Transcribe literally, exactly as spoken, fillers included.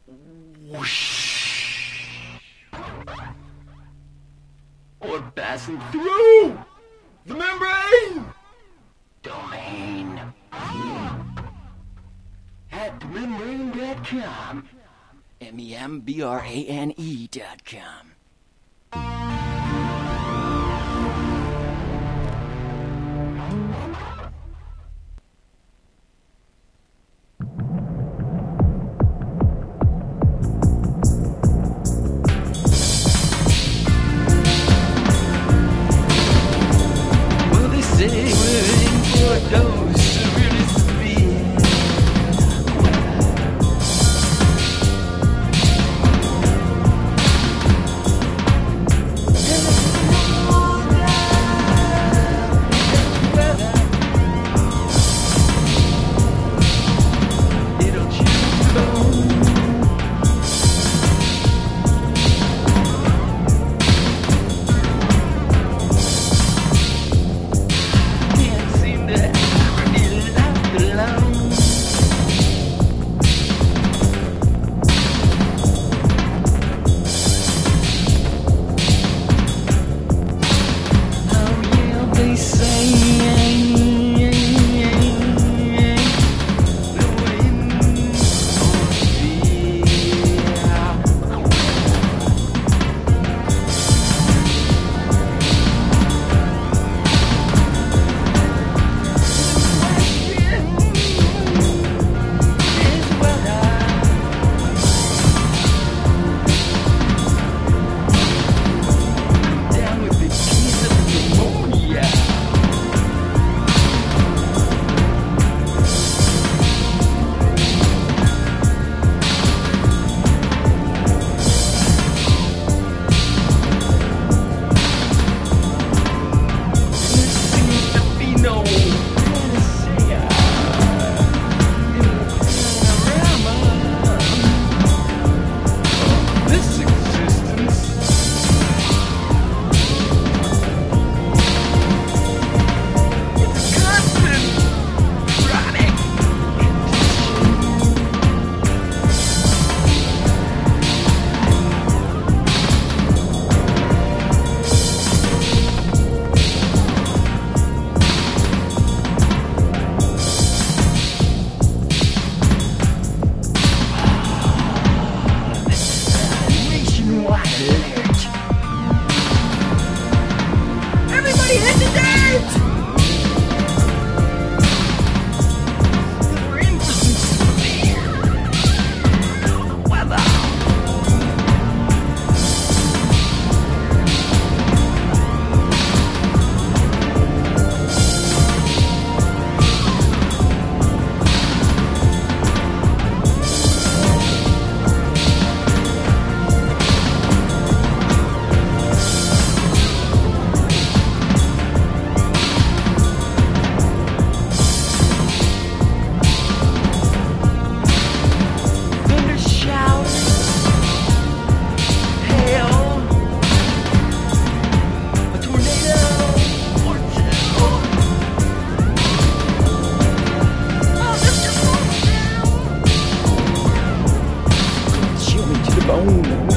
Whoosh. Or passing through the membrane domain at the membrane dot com. M E M B R A N E dot com. Well, they say we're in for a dose of really severe. It'll choose the bone. Can't seem to ever be left alone. Oh yeah, they say the wind is weather. Down with the keys of pneumonia. There seems to be no panacea in the panorama of this existence. It's a constant, chronic nationwide alert. Everybody hit the dirt! We're in for some severe weather. Thunder showers, hail, a tornado or two. Oh, this just won't down. Chill me to the bone.